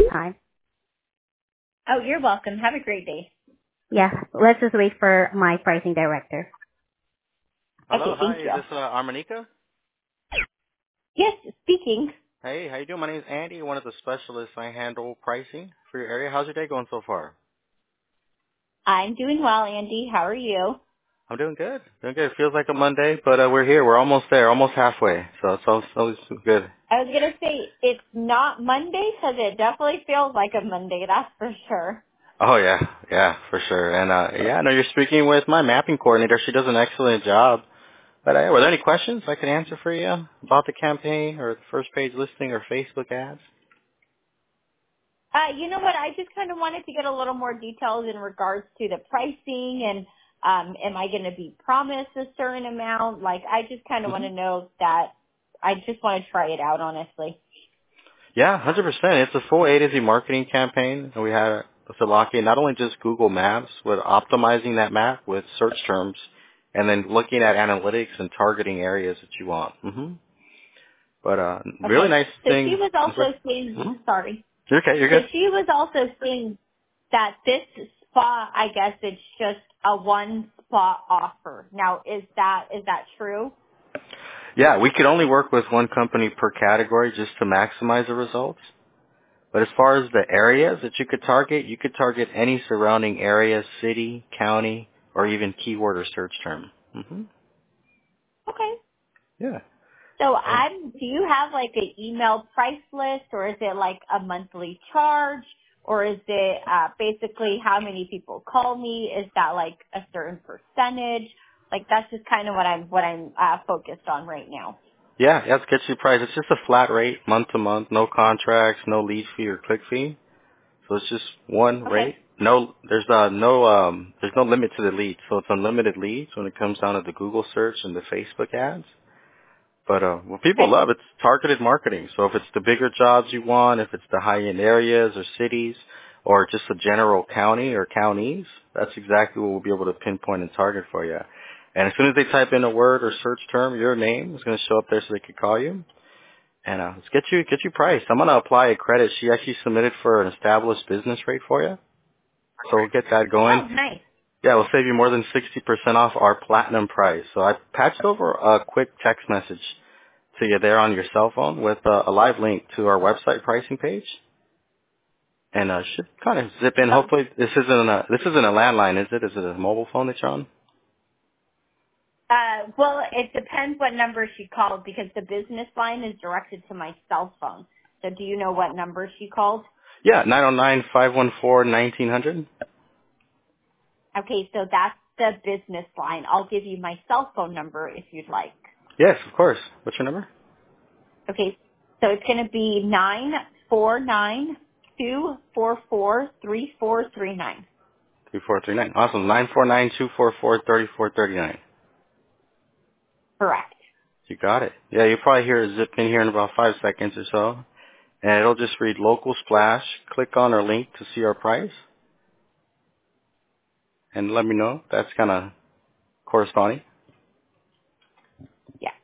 time. Oh, you're welcome. Have a great day. Yeah, let's just wait for my pricing director. Hello, Okay, thank hi. Is you. this Armonica? Yes, speaking. Hey, how you doing? My name is Andy, one of the specialists. I handle pricing for your area. How's your day going so far? I'm doing well, Andy. How are you? I'm doing good. Doing good. It feels like a Monday, but we're here. We're almost there, almost halfway. So it's always good. I was going to say, it's not Monday because it definitely feels like a Monday, that's for sure. Oh yeah, for sure. And yeah, I know you're speaking with my mapping coordinator. She does an excellent job. But were there any questions I could answer for you about the campaign or the first page listing or Facebook ads? You know what? I just kind of wanted to get a little more details in regards to the pricing and am I going to be promised a certain amount? Like, I just kind of want to know that. I just want to try it out, honestly. Yeah, 100%. It's a full A to Z marketing campaign. And we had to lock in not only just Google Maps, but optimizing that map with search terms and then looking at analytics and targeting areas that you want. But really Okay. nice So she thing. was also saying, sorry. You're okay. You're So good. she was also saying that this spa, I guess it's just a one spa offer. Now, is that true? Yeah, we could only work with one company per category just to maximize the results. But as far as the areas that you could target any surrounding area, city, county, or even keyword or search term. Okay. Yeah. So And do you have like an email price list, or is it like a monthly charge, or is it basically how many people call me? Is that like a certain percentage? Like that's just kind of what I'm focused on right now. yeah, that's gets you price. It's just a flat rate, month to month, no contracts, no lead fee or click fee. So it's just one Okay. rate. There's no limit to the leads. So it's unlimited leads when it comes down to the Google search and the Facebook ads. But what people Okay. love, it's targeted marketing. So if it's the bigger jobs you want, if it's the high-end areas or cities, or just a general county or counties, that's exactly what we'll be able to pinpoint and target for you. And as soon as they type in a word or search term, your name is going to show up there so they can call you. And let's get you priced. I'm going to apply a credit. She actually submitted for an established business rate for you. So we'll get that going. Oh, nice. Yeah, we'll save you more than 60% off our platinum price. So I patched over a quick text message to you there on your cell phone with a live link to our website pricing page. And should kind of zip in. Oh, Hopefully this isn't a landline, is it? Is it a mobile phone that you're on? well, it depends what number she called because the business line is directed to my cell phone. So do you know what number she called? Yeah, 909-514-1900. Okay, so that's the business line. I'll give you my cell phone number if you'd like. Yes, of course. What's your number? Okay, so it's going to be 949-244-3439. 3439. Awesome. 949-244-3439. Correct. You got it. Yeah, you'll probably hear it zip in here in about 5 seconds or so. And it'll just read local splash. Click on our link to see our price. And let me know. That's kind of corresponding. Yeah,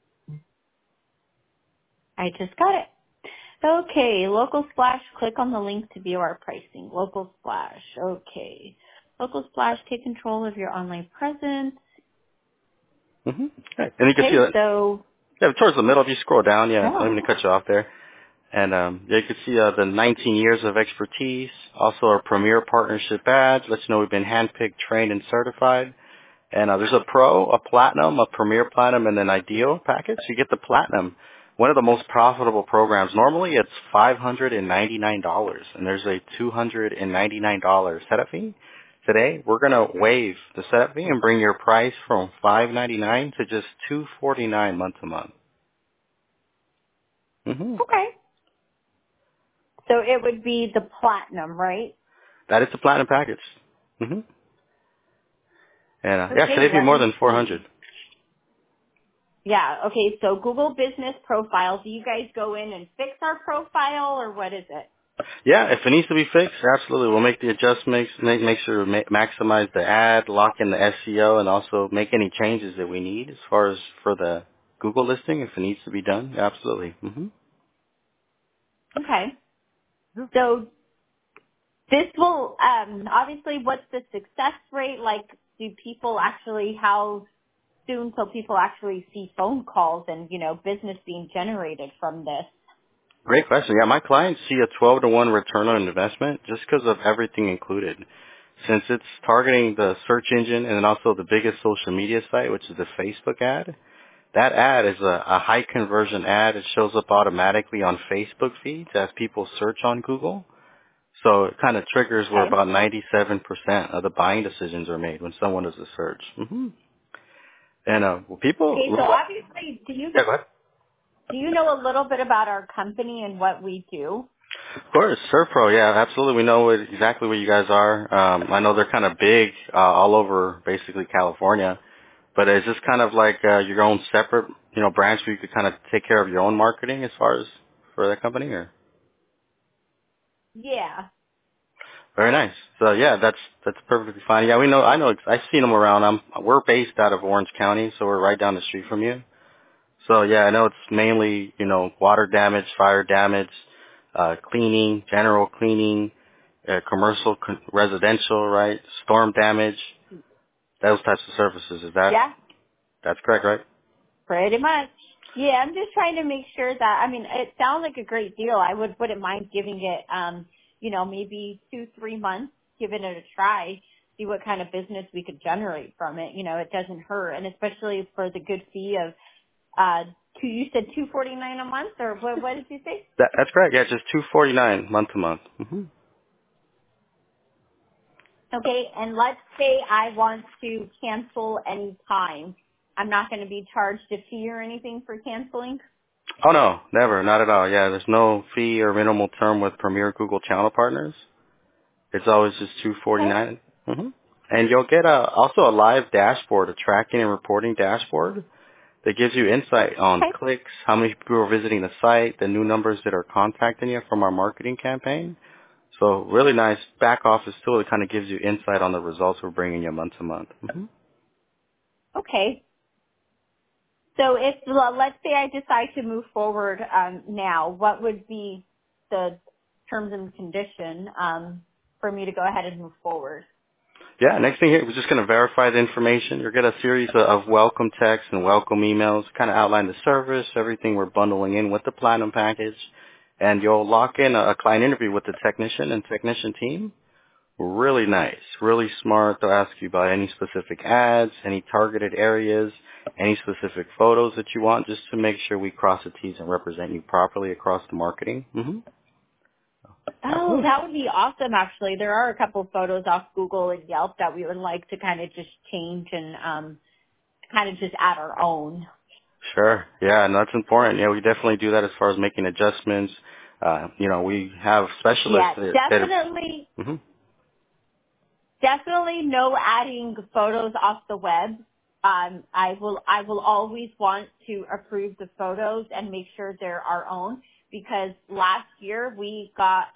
I just got it. Okay, local splash, click on the link to view our pricing. Local splash, okay. Local splash, take control of your online presence. Okay. And you can see Okay, that. so, Yeah, towards the middle, if you scroll down, yeah, I yeah. don't mean to cut you off there. And yeah, you can see the 19 years of expertise, also our premier partnership badge, lets you know we've been handpicked, trained, and certified. And there's a pro, a platinum, a premier platinum, and an ideal package. You get the platinum, one of the most profitable programs. Normally it's $599, and there's a $299 setup fee. Today, we're going to waive the setup fee and bring your price from $599 to just $249 month to month. Okay. So it would be the platinum, right? That is the platinum package. And yeah, Okay, save you let more me than see. 400. Yeah, okay, so Google Business Profile, do you guys go in and fix our profile or what is it? Yeah, if it needs to be fixed, absolutely. We'll make the adjustments, make sure to maximize the ad, lock in the SEO, and also make any changes that we need as far as for the Google listing if it needs to be done. Absolutely. Okay. So this will, obviously, what's the success rate? Like, do people actually, how soon till people actually see phone calls and, business being generated from this? Great question. Yeah, my clients see a 12-to-1 return on investment just because of everything included. Since it's targeting the search engine and then also the biggest social media site, which is the Facebook ad, that ad is a high conversion ad. It shows up automatically on Facebook feeds as people search on Google. So it kind of triggers where Okay. about 97% of the buying decisions are made when someone does a search. And people. Okay, so obviously, Yeah, go ahead. do you know a little bit about our company and what we do? Of course, Surpro. Yeah, absolutely. We know exactly what you guys are. I know they're kind of big all over basically California. But is this kind of like your own separate, branch where you could kind of take care of your own marketing as far as for that company, or? Yeah. Very nice. So yeah, that's perfectly fine. Yeah, I know. I've seen them around. We're based out of Orange County, so we're right down the street from you. So yeah, I know it's mainly, water damage, fire damage, cleaning, general cleaning, commercial, residential, right? Storm damage, those types of services. Yeah, That's correct, right? pretty much. Yeah, I'm just trying to make sure that, it sounds like a great deal. I wouldn't mind giving it, maybe 2-3 months, giving it a try, see what kind of business we could generate from it. It doesn't hurt. And especially for the good fee of, you said $249 a month, or what did you say? That's correct. Yeah, just $249 month to month. Okay, and let's say I want to cancel any time. I'm not going to be charged a fee or anything for canceling? Oh no, never, not at all. Yeah, there's no fee or minimal term with Premier Google Channel Partners. It's always just Okay. $249. And you'll get also a live dashboard, a tracking and reporting dashboard that gives you insight on Okay. clicks, how many people are visiting the site, the new numbers that are contacting you from our marketing campaign. So really nice back office tool that kind of gives you insight on the results we're bringing you month to month. Okay. So let's say I decide to move forward now, what would be the terms and condition for me to go ahead and move forward? Yeah, next thing here, we're just going to verify the information. You'll get a series of welcome texts and welcome emails, kind of outline the service, everything we're bundling in with the Platinum package. And you'll lock in a client interview with the technician and technician team. Really nice, really smart. They'll ask you about any specific ads, any targeted areas, any specific photos that you want, just to make sure we cross the T's and represent you properly across the marketing. Oh, that would be awesome, actually. There are a couple of photos off Google and Yelp that we would like to kind of just change and kind of just add our own. Sure. Yeah, and that's important. Yeah, we definitely do that as far as making adjustments. We have specialists Yeah, that definitely no adding photos off the web. I will always want to approve the photos and make sure they're our own, because last year we got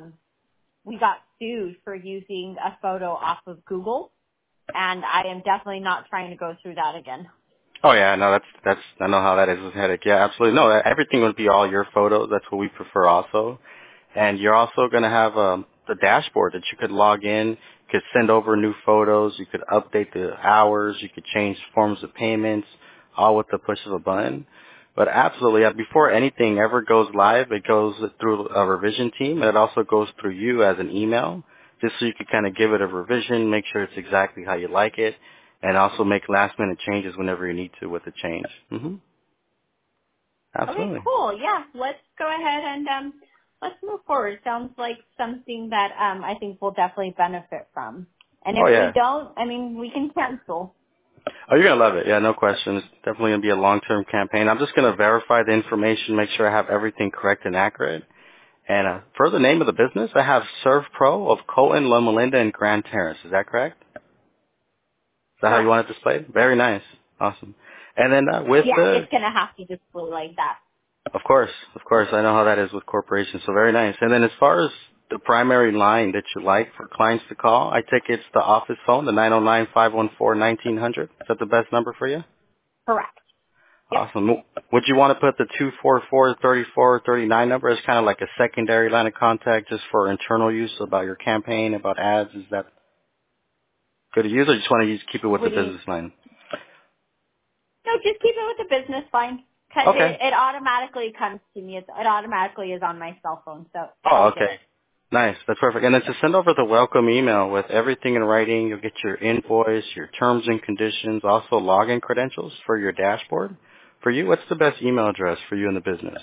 sued for using a photo off of Google, and I am definitely not trying to go through that again. Oh yeah, no, that's I know how that is with headache. Yeah, absolutely. No, everything would be all your photos. That's what we prefer also. And you're also going to have the dashboard that you could log in. You could send over new photos. You could update the hours. You could change forms of payments, all with the push of a button. But absolutely, before anything ever goes live, it goes through a revision team. It also goes through you as an email, just so you could kind of give it a revision, make sure it's exactly how you like it, and also make last-minute changes whenever you need to with the change. Absolutely. Okay, cool. Yeah, let's go ahead and let's move forward. Sounds like something that I think we'll definitely benefit from. And if we don't, we can cancel. Oh, you're going to love it. Yeah, no question. It's definitely going to be a long-term campaign. I'm just going to verify the information, make sure I have everything correct and accurate. And for the name of the business, I have Serve Pro of Colton, Loma Linda, and Grand Terrace. Is that correct? Is that how you want it displayed? Very nice. Awesome. And then it's going to have to display like that. Of course. I know how that is with corporations, so very nice. And then as far as the primary line that you like for clients to call, I take it's the office phone, the 909-514-1900. Is that the best number for you? Correct. Yep. Awesome. Would you want to put the 244-3439 number as kind of like a secondary line of contact just for internal use about your campaign, about ads? Is that good to use, or you just want to keep it with the business line? No, just keep it with the business line. Because Okay. it automatically comes to me. It automatically is on my cell phone. So Oh, okay. Nice. That's perfect. And then to send over the welcome email with everything in writing, you'll get your invoice, your terms and conditions, also login credentials for your dashboard. For you, what's the best email address for you in the business?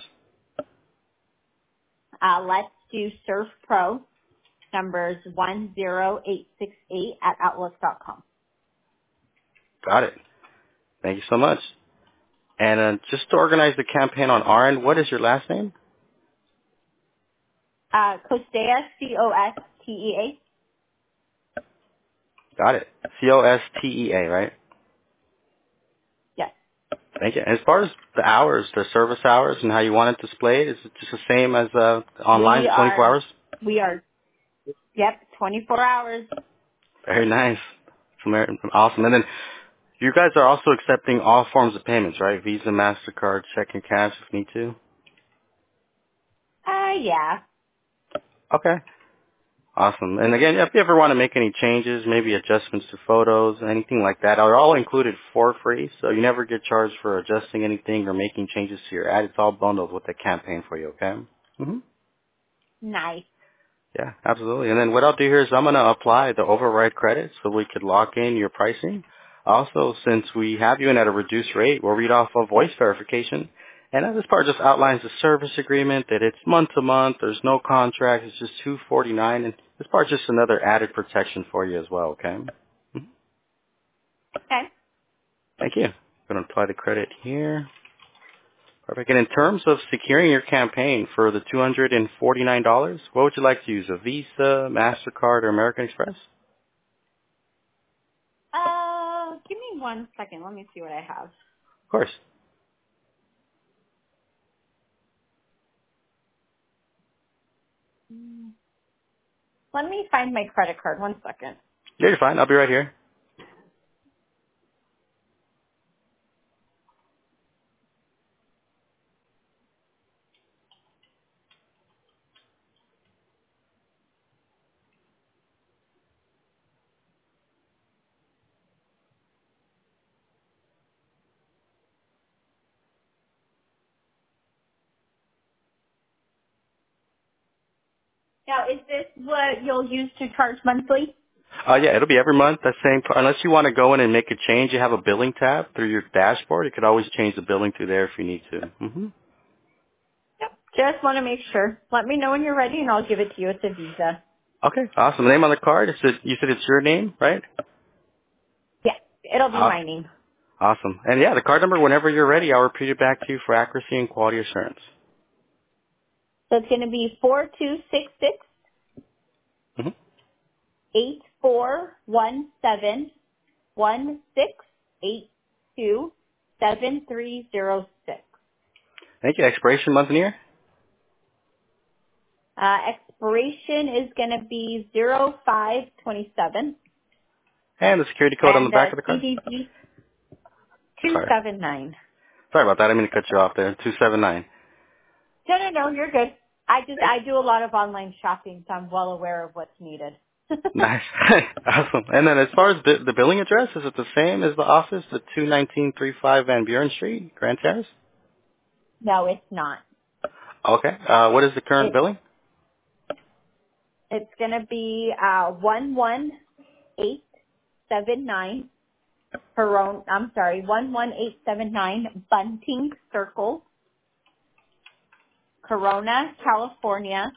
Let's do Surf Pro, numbers 10868 at outlook.com. Got it. Thank you so much. And just to organize the campaign on our end, what is your last name? Costea, Costea. Got it. Costea, right? Yes. Thank you. As far as the hours, the service hours, and how you want it displayed, is it just the same as online, 24 hours? We are, yep, 24 hours. Very nice. Awesome. And then you guys are also accepting all forms of payments, right? Visa, MasterCard, check and cash if need to? Yeah. Okay. Awesome. And again, if you ever want to make any changes, maybe adjustments to photos, anything like that, are all included for free. So you never get charged for adjusting anything or making changes to your ad. It's all bundled with the campaign for you, okay? Mm-hmm. Nice. Yeah, absolutely. And then what I'll do here is I'm going to apply the override credit so we could lock in your pricing. Also, since we have you in at a reduced rate, we'll read off a voice verification. And this part just outlines the service agreement, that it's month to month, there's no contract, it's just $249, and this part's just another added protection for you as well, okay? Mhm. Okay. Thank you. I'm going to apply the credit here. Perfect. And in terms of securing your campaign for the $249, what would you like to use, a Visa, MasterCard, or American Express? Give me 1 second. Let me see what I have. Of course. Let me find my credit card. 1 second. Yeah, you're fine. I'll be right here. Now, is this what you'll use to charge monthly? Yeah, it'll be every month. That same, unless you want to go in and make a change, you have a billing tab through your dashboard. You could always change the billing through there if you need to. Mm-hmm. Yep. Just want to make sure. Let me know when you're ready, and I'll give it to you. It's a Visa. Okay, awesome. The name on the card, you said it's your name, right? Yeah, it'll be my name. Awesome. And yeah, the card number, whenever you're ready, I'll repeat it back to you for accuracy and quality assurance. So it's going to be 4266 Mm-hmm. 8417 1682 7306. Thank you. Expiration month and year? Expiration is going to be 0527. And the security code on the And back of the card? CVV Sorry. 279. Sorry about that. I didn't mean to cut you off there. 279. No, you're good. I do a lot of online shopping, so I'm well aware of what's needed. Nice. Awesome. And then as far as the billing address, is it the same as the office, the 21935 Van Buren Street, Grand Terrace? No, it's not. Okay. What is the current billing? It's going to be 11879 11879 Bunting Circle, Corona, California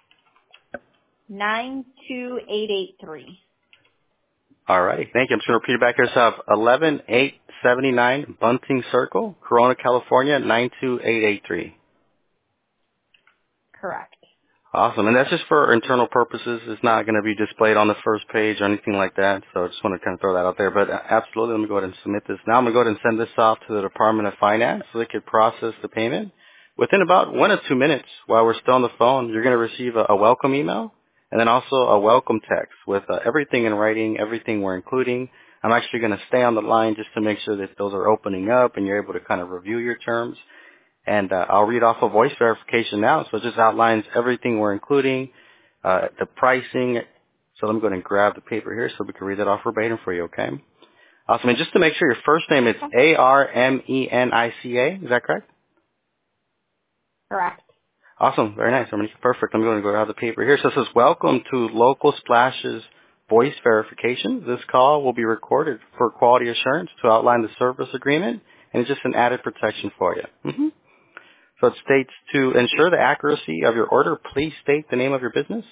92883. All righty. Thank you. I'm just going to repeat it back yourself. 11879 Bunting Circle, Corona, California 92883. Correct. Awesome. And that's just for internal purposes. It's not going to be displayed on the first page or anything like that. So I just want to kind of throw that out there. But absolutely, let me go ahead and submit this. Now I'm going to go ahead and send this off to the Department of Finance so they could process the payment. Within about 1 or 2 minutes, while we're still on the phone, you're going to receive a welcome email and then also a welcome text with everything in writing, everything we're including, I'm actually going to stay on the line just to make sure that those are opening up and you're able to kind of review your terms. And I'll read off a voice verification now. So it just outlines everything we're including, the pricing. So let me go ahead and grab the paper here so we can read that off verbatim for you, okay? Awesome. And just to make sure your first name is Armenica. Is that correct? Correct. Awesome. Very nice. Perfect. I'm going to go grab the paper here. So it says, welcome to Local Splash's voice verification. This call will be recorded for quality assurance to outline the service agreement, and it's just an added protection for you. Mm-hmm. So it states, to ensure the accuracy of your order, please state the name of your business.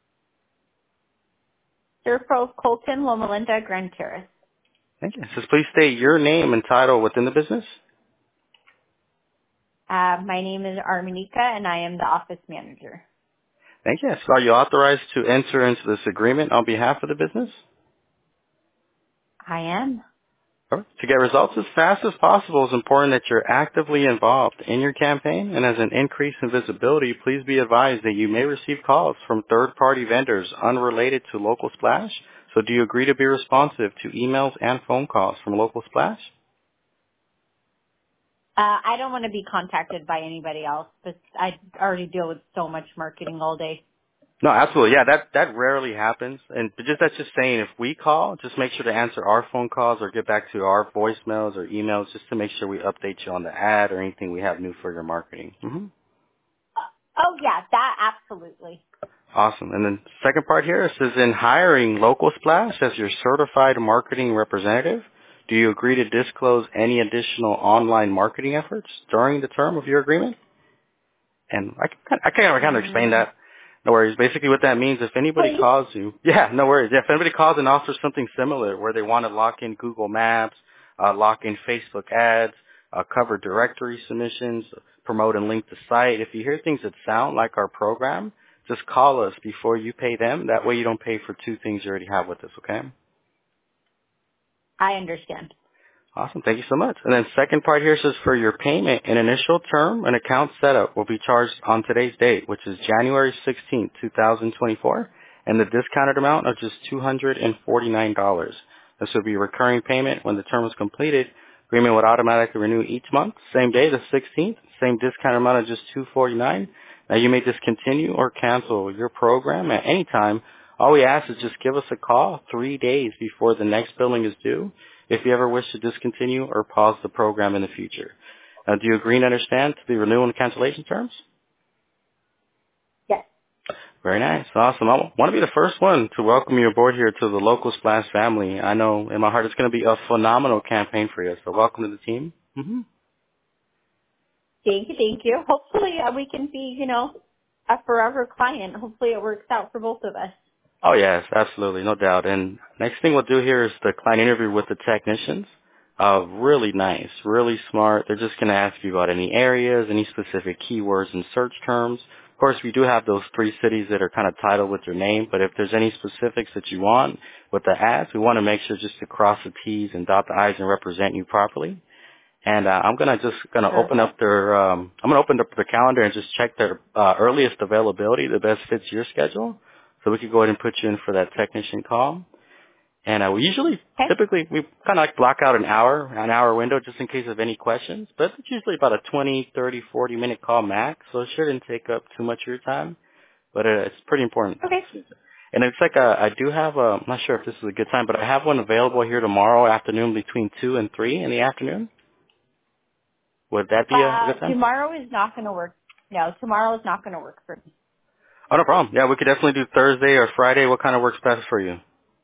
Surfro Colton Loma Linda Grand Terrace. Thank you. It says, please state your name and title within the business. My name is Armenica, and I am the office manager. Thank you. So are you authorized to enter into this agreement on behalf of the business? I am. To get results as fast as possible, it's important that you're actively involved in your campaign, and as an increase in visibility, please be advised that you may receive calls from third-party vendors unrelated to Local Splash. So do you agree to be responsive to emails and phone calls from Local Splash? I don't want to be contacted by anybody else, but I already deal with so much marketing all day. No, absolutely. Yeah, that rarely happens. And that's just saying, if we call, just make sure to answer our phone calls or get back to our voicemails or emails just to make sure we update you on the ad or anything we have new for your marketing. Mm-hmm. Oh, yeah, that absolutely. Awesome. And then second part here, it says, in hiring Local Splash as your certified marketing representative, do you agree to disclose any additional online marketing efforts during the term of your agreement? And I can kind of explain that. No worries. Basically what that means, if anybody calls you, no worries. Yeah, if anybody calls and offers something similar where they want to lock in Google Maps, lock in Facebook ads, cover directory submissions, promote and link the site, if you hear things that sound like our program, just call us before you pay them. That way you don't pay for two things you already have with us, okay? I understand. Awesome. Thank you so much. And then second part here says, for your payment and initial term, an account setup will be charged on today's date, which is January 16th, 2024, and the discounted amount of just $249. This will be a recurring payment when the term is completed. Agreement would automatically renew each month, same day, the 16th, same discount amount of just $249. Now you may discontinue or cancel your program at any time. All we ask is just give us a call 3 days before the next billing is due if you ever wish to discontinue or pause the program in the future. Now, do you agree and understand the renewal and cancellation terms? Yes. Very nice. Awesome. I want to be the first one to welcome you aboard here to the Local Splash family. I know in my heart it's going to be a phenomenal campaign for you, so welcome to the team. Mm-hmm. Thank you. Hopefully we can be, a forever client. Hopefully it works out for both of us. Oh, yes, absolutely, no doubt. And next thing we'll do here is the client interview with the technicians. Really nice, really smart. They're just going to ask you about any areas, any specific keywords and search terms. Of course, we do have those 3 cities that are kind of titled with your name, but if there's any specifics that you want with the ads, we want to make sure just to cross the T's and dot the I's and represent you properly. And I'm gonna open up their calendar and just check their earliest availability that best fits your schedule. So we could go ahead and put you in for that technician call. And we typically, we kind of like block out an hour window just in case of any questions. But it's usually about a 20, 30, 40-minute call max, so it shouldn't take up too much of your time. But it's pretty important. Okay. And it's like I do have I'm not sure if this is a good time, but I have one available here tomorrow afternoon between 2 and 3 in the afternoon. Would that be a good time? Tomorrow is not going to work. No, tomorrow is not going to work for me. Oh, no problem. Yeah, we could definitely do Thursday or Friday. What kind of works best for you?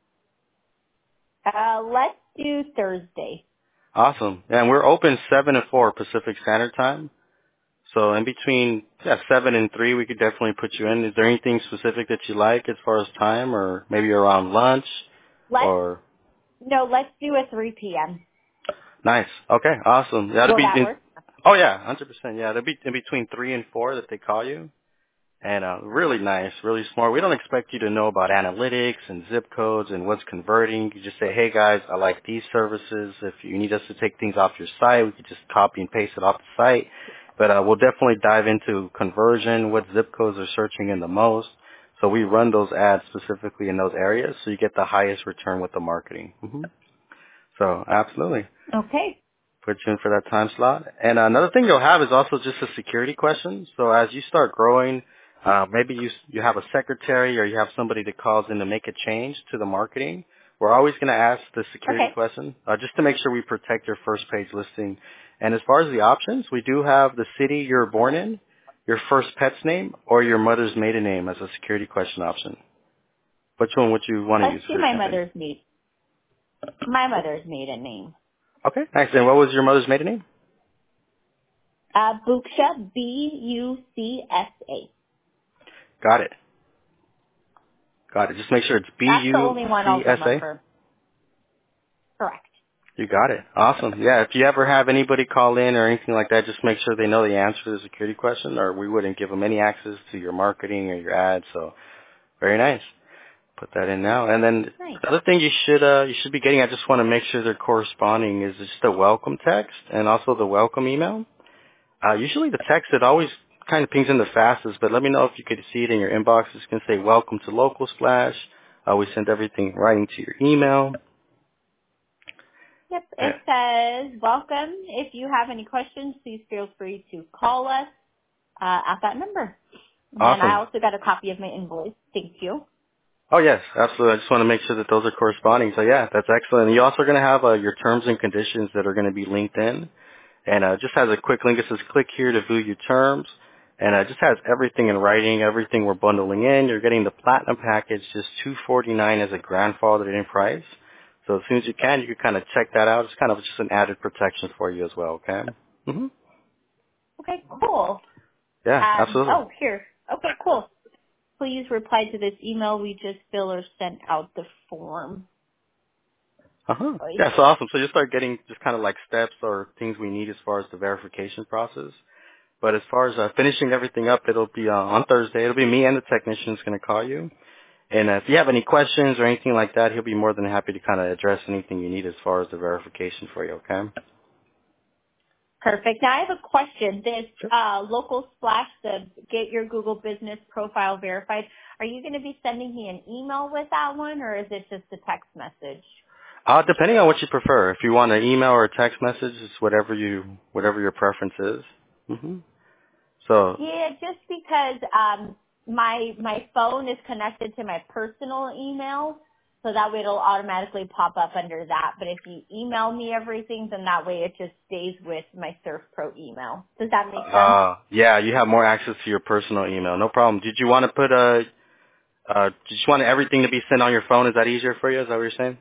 Let's do Thursday. Awesome. And we're open 7 to 4 Pacific Standard Time. So in between 7 and 3, we could definitely put you in. Is there anything specific that you like as far as time, or maybe around lunch? No, let's do a 3 p.m. Nice. Okay, awesome. Will that work? Oh, yeah, 100%. Yeah, that'll be in between 3 and 4 that they call you. And really nice, really smart. We don't expect you to know about analytics and zip codes and what's converting. You just say, hey, guys, I like these services. If you need us to take things off your site, we could just copy and paste it off the site. But we'll definitely dive into conversion, what zip codes are searching in the most. So we run those ads specifically in those areas so you get the highest return with the marketing. Mm-hmm. So absolutely. Okay. Put you in for that time slot. And another thing you'll have is also just a security question. So as you start growing, maybe you have a secretary or you have somebody that calls in to make a change to the marketing. We're always going to ask the security Okay. question just to make sure we protect your first page listing. And as far as the options, we do have the city you were born in, your first pet's name, or your mother's maiden name as a security question option. Which one would you want to use Let's for do your campaign? my mother's maiden name. Okay, nice. And what was your mother's maiden name? Buksha, Bucsa. Got it. Got it. Just make sure it's That's the only one I'll come up Bucsa. for. Correct. You got it. Awesome. Yeah, if you ever have anybody call in or anything like that, just make sure they know the answer to the security question, or we wouldn't give them any access to your marketing or your ads. So very nice. Put that in now. And then Nice. the other thing you should be getting, I just want to make sure they're corresponding, is just the welcome text and also the welcome email. Usually the text, it always kind of pings in the fastest, but let me know if you could see it in your inbox. It's going to say, welcome to Local Splash. We send everything right into your email. Yep. It says, welcome. If you have any questions, please feel free to call us at that number. Awesome. And I also got a copy of my invoice. Thank you. Oh, yes, absolutely. I just want to make sure that those are corresponding. So, yeah, that's excellent. And you're also going to have your terms and conditions that are going to be linked in. And just has a quick link. It says, click here to view your terms. And it just has everything in writing, everything we're bundling in. You're getting the platinum package, just $249 as a grandfathered in price. So as soon as you can kind of check that out. It's kind of just an added protection for you as well, okay? Mm-hmm. Okay, cool. Yeah, absolutely. Oh, here. Okay, cool. Please reply to this email we just filled or sent out the form. Uh-huh. Yeah, so awesome. So you'll start getting just kind of like steps or things we need as far as the verification process. But as far as finishing everything up, it'll be on Thursday. It'll be me and the technician's going to call you. And if you have any questions or anything like that, he'll be more than happy to kind of address anything you need as far as the verification for you, okay? Perfect. Now I have a question. This Sure. Local Splash, the Get Your Google Business Profile Verified, are you going to be sending me an email with that one, or is it just a text message? Depending on what you prefer. If you want an email or a text message, it's whatever your preference is. Mm-hmm. So. Yeah, just because my phone is connected to my personal email, so that way it'll automatically pop up under that. But if you email me everything, then that way it just stays with my Surf Pro email. Does that make sense? Yeah, you have more access to your personal email. No problem. Did you want to put did you want everything to be sent on your phone? Is that easier for you? Is that what you're saying?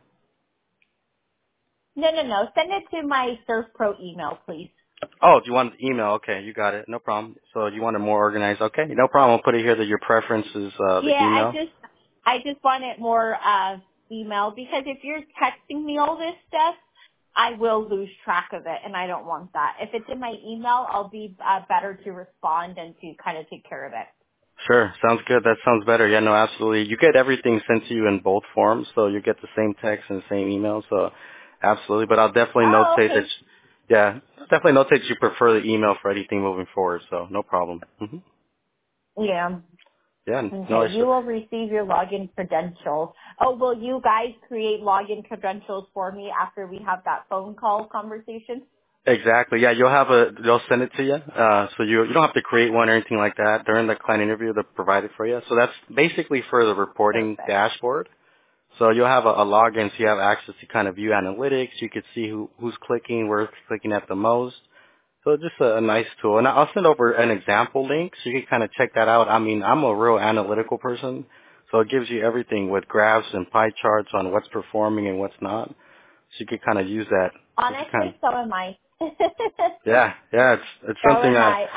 No. Send it to my Surf Pro email, please. Oh, do you want the email? Okay, you got it. No problem. So you want it more organized? Okay, no problem. I'll put it here that your preference is the email. I just want it more email, because if you're texting me all this stuff, I will lose track of it, and I don't want that. If it's in my email, I'll be better to respond and to kind of take care of it. Sure, sounds good. That sounds better. Yeah, no, absolutely. You get everything sent to you in both forms, so you get the same text and the same email. So, absolutely. But I'll definitely notate that. Yeah, definitely notate that you prefer the email for anything moving forward. So, no problem. Mm-hmm. Yeah. Yeah. Okay, No, you will receive your login credentials. Oh, will you guys create login credentials for me after we have that phone call conversation? Exactly. Yeah, they'll send it to you. So you don't have to create one or anything like that. During the client interview, they'll provide it for you. So that's basically for the reporting dashboard. So you'll have a login, so you have access to kind of view analytics. You could see who's clicking, where's clicking at the most. So just a nice tool. And I'll send over an example link so you can kind of check that out. I mean, I'm a real analytical person, so it gives you everything with graphs and pie charts on what's performing and what's not. So you can kind of use that. Honestly, so am I. Yeah, it's So something am I.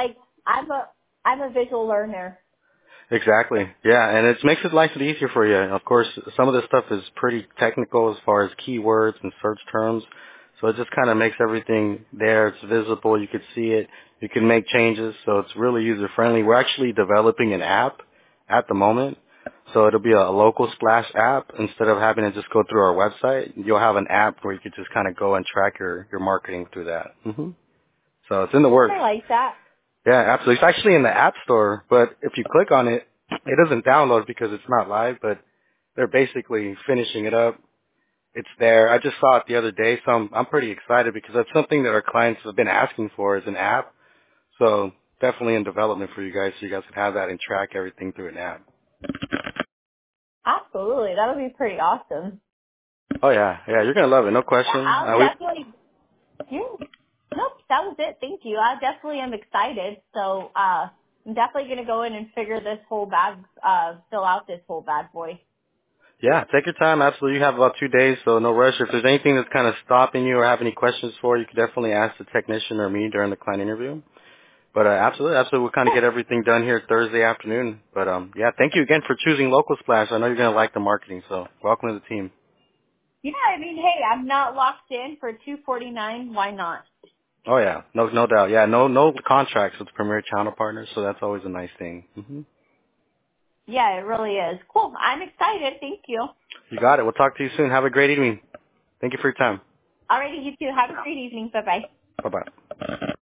I'm a visual learner. Exactly. Yeah, and it makes it life easier for you. Of course, some of this stuff is pretty technical as far as keywords and search terms. So it just kind of makes everything there. It's visible. You can see it. You can make changes. So it's really user friendly. We're actually developing an app at the moment. So it'll be a local Splash app. Instead of having to just go through our website, you'll have an app where you could just kind of go and track your marketing through that. Mm-hmm. So it's in the works. I like that. Yeah, absolutely. It's actually in the App Store, but if you click on it, it doesn't download because it's not live, but they're basically finishing it up. it's there. I just saw it the other day, so I'm pretty excited because that's something that our clients have been asking for is an app. So definitely in development for you guys, so you guys can have that and track everything through an app. Absolutely. That would be pretty awesome. Oh yeah, you're gonna love it, no question. Yeah, I'll definitely. Yeah. Nope, that was it. Thank you. I definitely am excited. So I'm definitely gonna go in and figure this whole bag, fill out this whole bad boy. Yeah, take your time. Absolutely. You have about 2 days, so no rush. If there's anything that's kind of stopping you or have any questions for, you can definitely ask the technician or me during the client interview. But absolutely. We'll kind of get everything done here Thursday afternoon. But yeah, thank you again for choosing Local Splash. I know you're going to like the marketing, so welcome to the team. Yeah, I mean, hey, I'm not locked in for $249. Why not? Oh yeah, no doubt. Yeah, no contracts with Premier Channel Partners, so that's always a nice thing. Yeah, it really is. Cool. I'm excited. Thank you. You got it. We'll talk to you soon. Have a great evening. Thank you for your time. Alrighty, you too. Have a great evening. Bye bye. Bye bye.